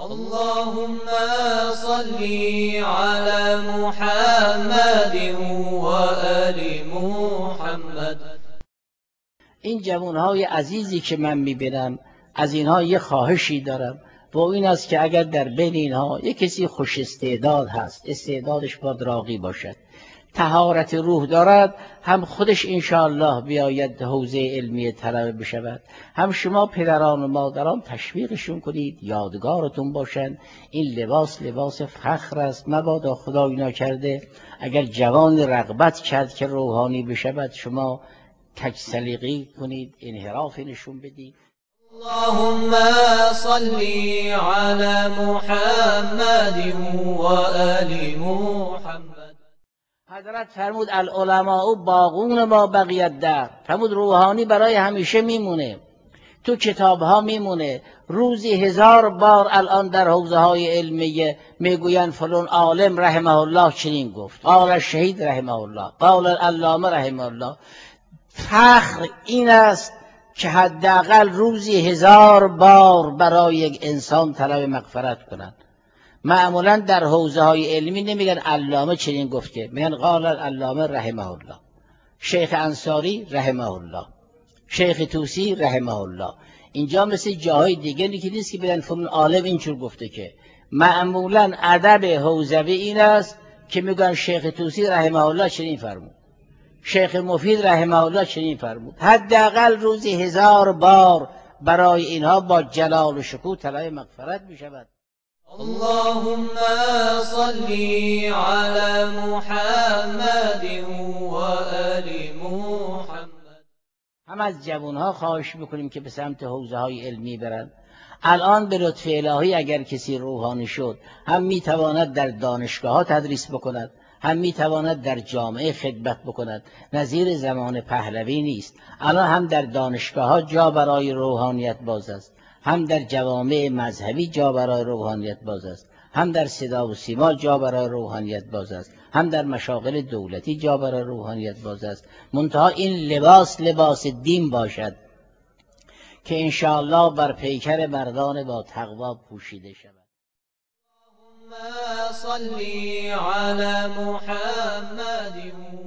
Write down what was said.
اللهم صل على محمد و آل محمد. این جوانهای عزیزی که من میبینم، از اینها یه خواهشی دارم و این است که اگر در بین اینها یک کسی خوش استعداد هست، استعدادش باید راقی باشد، طهارت روح دارد، هم خودش انشاءالله بیاید حوزه علمی طلبه بشود، هم شما پدران و مادران تشویقشون کنید، یادگارتون باشند. این لباس لباس فخر است، مبادا خدای ناکرده اگر جوان رغبت کرد که روحانی بشود شما تک سلیقه‌ای کنید، انحرافی نشون بدید. اللهم صل على محمد و آل محمد. حضرت فرمود العلماء باقون ما بقیت در، فرمود روحانی برای همیشه میمونه، تو کتاب ها میمونه. روزی 1000 بار الان در حوزه های علمیه میگوین فلان عالم رحمه الله چنین گفت، قال الشهید رحمه الله، قال العلامه رحمه الله. فخر این است که حداقل روزی 1000 بار برای یک انسان طلب مغفرت کنند. معمولا در حوزه های علمی نمیگن علامه چنین گفته، میگن قال العلامه رحمه الله، شیخ انصاری رحمه الله، شیخ طوسی رحمه الله. اینجا مثل جاهای دیگه نیست که بگن فلان عالم اینجور گفته، که معمولا ادب حوزوی این است که میگن شیخ طوسی رحمه الله چنین فرمود، شیخ مفید رحمه الله چنین فرمود. حداقل روزی 1000 بار برای اینها با جلال و شکوه طلب مغفرت میشود. اللهم صل على محمد و آل محمد. هم از جوانها خواهش میکنیم که به سمت حوزه های علمی برند. الان به لطف الهی اگر کسی روحانی شد، هم میتواند در دانشگاه ها تدریس بکند، هم میتواند در جامعه خدمت بکند. نظیر زمان پهلوی نیست. الان هم در دانشگاه ها جا برای روحانیت باز است، هم در جوامع مذهبی جا برای روحانیت باز است، هم در صدا و سیما جا برای روحانیت باز است، هم در مشاغل دولتی جا برای روحانیت باز است. منتها این لباس دین باشد که انشاءالله بر پیکر مردان با تقوا پوشیده شود. اللهم صل على محمد